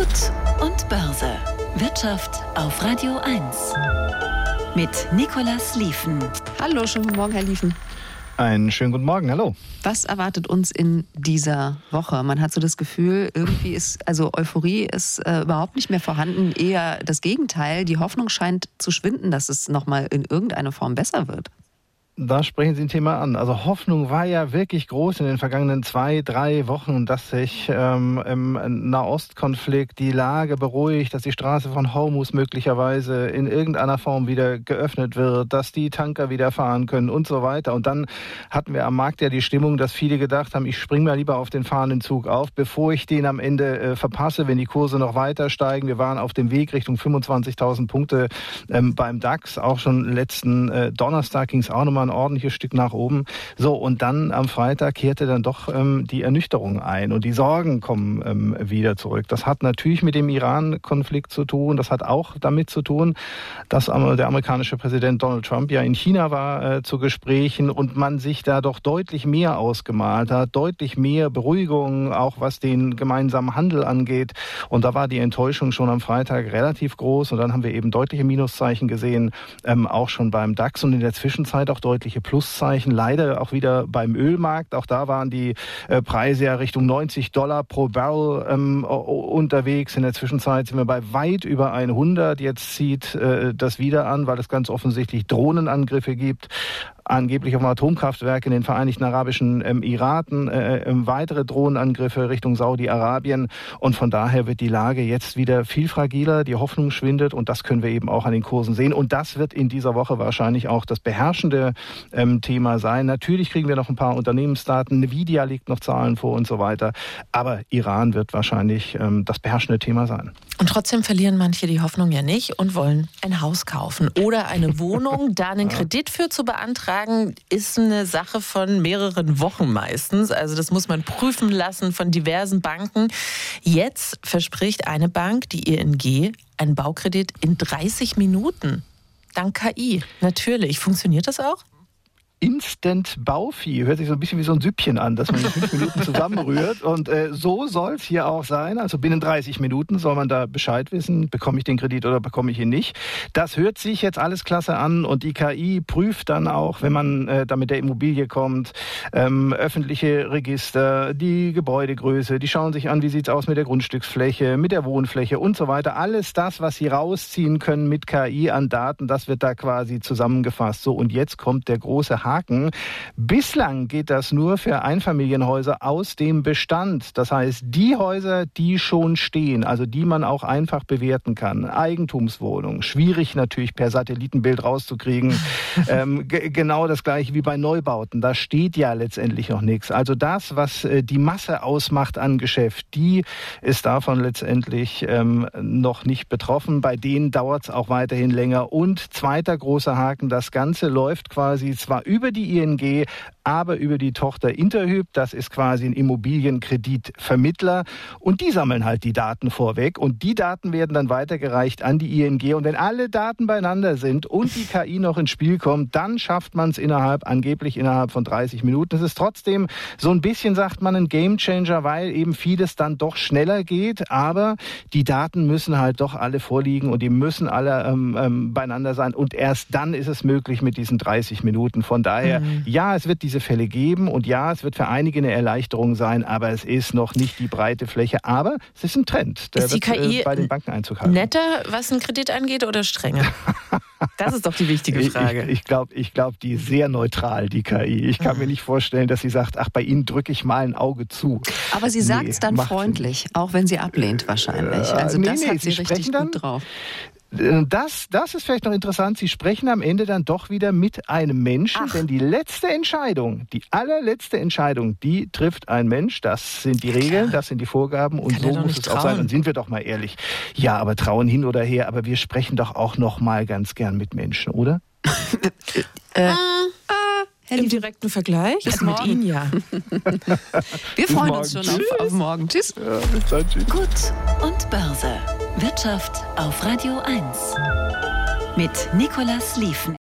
Gut und Börse. Wirtschaft auf Radio 1. Mit Nicolas Lieven. Hallo, schönen guten Morgen, Herr Lieven. Einen schönen guten Morgen, hallo. Was erwartet uns in dieser Woche? Man hat so das Gefühl, irgendwie Euphorie ist überhaupt nicht mehr vorhanden, eher das Gegenteil. Die Hoffnung scheint zu schwinden, dass es nochmal in irgendeiner Form besser wird. Da sprechen Sie ein Thema an. Also Hoffnung war ja wirklich groß in den vergangenen 2-3 Wochen, dass sich im Nahostkonflikt die Lage beruhigt, dass die Straße von Hormuz möglicherweise in irgendeiner Form wieder geöffnet wird, dass die Tanker wieder fahren können und so weiter. Und dann hatten wir am Markt ja die Stimmung, dass viele gedacht haben, ich springe mal lieber auf den fahrenden Zug auf, bevor ich den am Ende verpasse, wenn die Kurse noch weiter steigen. Wir waren auf dem Weg Richtung 25.000 Punkte beim DAX. Auch schon letzten Donnerstag ging es auch nochmal ein ordentliches Stück nach oben. So, und dann am Freitag kehrte dann doch die Ernüchterung ein und die Sorgen kommen wieder zurück. Das hat natürlich mit dem Iran-Konflikt zu tun. Das hat auch damit zu tun, dass der amerikanische Präsident Donald Trump ja in China war zu Gesprächen und man sich da doch deutlich mehr ausgemalt hat, deutlich mehr Beruhigung, auch was den gemeinsamen Handel angeht. Und da war die Enttäuschung schon am Freitag relativ groß und dann haben wir eben deutliche Minuszeichen gesehen, auch schon beim DAX und in der Zwischenzeit auch deutliche Pluszeichen, leider auch wieder beim Ölmarkt. Auch da waren die Preise ja Richtung $90 pro Barrel unterwegs. In der Zwischenzeit sind wir bei weit über 100. Jetzt zieht das wieder an, weil es ganz offensichtlich Drohnenangriffe gibt. Angeblich auf Atomkraftwerke in den Vereinigten Arabischen Emiraten, weitere Drohnenangriffe Richtung Saudi-Arabien. Und von daher wird die Lage jetzt wieder viel fragiler, die Hoffnung schwindet und das können wir eben auch an den Kursen sehen. Und das wird in dieser Woche wahrscheinlich auch das beherrschende Thema sein. Natürlich kriegen wir noch ein paar Unternehmensdaten, Nvidia legt noch Zahlen vor und so weiter. Aber Iran wird wahrscheinlich das beherrschende Thema sein. Und trotzdem verlieren manche die Hoffnung ja nicht und wollen ein Haus kaufen oder eine Wohnung. Da einen Kredit für zu beantragen, ist eine Sache von mehreren Wochen meistens. Also das muss man prüfen lassen von diversen Banken. Jetzt verspricht eine Bank, die ING, einen Baukredit in 30 Minuten. Dank KI. Natürlich. Funktioniert das auch? Instant Bauvieh. Hört sich so ein bisschen wie so ein Süppchen an, das man in 5 Minuten zusammenrührt. Und so soll es hier auch sein. Also binnen 30 Minuten soll man da Bescheid wissen, bekomme ich den Kredit oder bekomme ich ihn nicht. Das hört sich jetzt alles klasse an und die KI prüft dann auch, wenn man da mit der Immobilie kommt, öffentliche Register, die Gebäudegröße, die schauen sich an, wie sieht es aus mit der Grundstücksfläche, mit der Wohnfläche und so weiter. Alles das, was sie rausziehen können mit KI an Daten, das wird da quasi zusammengefasst. So, und jetzt kommt der große Haken. Bislang geht das nur für Einfamilienhäuser aus dem Bestand. Das heißt, die Häuser, die schon stehen, also die man auch einfach bewerten kann. Eigentumswohnungen, schwierig natürlich per Satellitenbild rauszukriegen. Genau das gleiche wie bei Neubauten. Da steht ja letztendlich noch nichts. Also das, was die Masse ausmacht an Geschäft, die ist davon letztendlich noch nicht betroffen. Bei denen dauert es auch weiterhin länger. Und zweiter großer Haken, das Ganze läuft quasi zwar über die ING, aber über die Tochter Interhyp. Das ist quasi ein Immobilienkreditvermittler. Und die sammeln halt die Daten vorweg. Und die Daten werden dann weitergereicht an die ING. Und wenn alle Daten beieinander sind und die KI noch ins Spiel kommt, dann schafft man es angeblich innerhalb von 30 Minuten. Es ist trotzdem so ein bisschen, sagt man, ein Gamechanger, weil eben vieles dann doch schneller geht. Aber die Daten müssen halt doch alle vorliegen und die müssen alle beieinander sein. Und erst dann ist es möglich mit diesen 30 Minuten. Von daher, ja, es wird diese Fälle geben und ja, es wird für einige eine Erleichterung sein, aber es ist noch nicht die breite Fläche. Aber es ist ein Trend, der ist die wird KI bei den Banken Einzug halten. Netter, was einen Kredit angeht, oder strenger? Das ist doch die wichtige Frage. Ich glaube, die ist sehr neutral, die KI. Ich kann mir nicht vorstellen, dass sie sagt, ach, bei Ihnen drücke ich mal ein Auge zu. Aber sie sagt es dann freundlich, auch wenn sie ablehnt wahrscheinlich. Also das hat sie richtig gut drauf. Das ist vielleicht noch interessant. Sie sprechen am Ende dann doch wieder mit einem Menschen, denn die letzte Entscheidung, die allerletzte Entscheidung, die trifft ein Mensch. Das sind die Regeln, das sind die Vorgaben und so muss es auch sein. Und sind wir doch mal ehrlich. Ja, aber trauen hin oder her, aber wir sprechen doch auch noch mal ganz gern mit Menschen, oder? Im direkten Vergleich? Bis mit Ihnen, ja. Wir freuen uns schon auf morgen. Tschüss. Ja, bis dann, tschüss. Gut und Börse. Wirtschaft auf Radio 1. Mit Nicolas Lieven.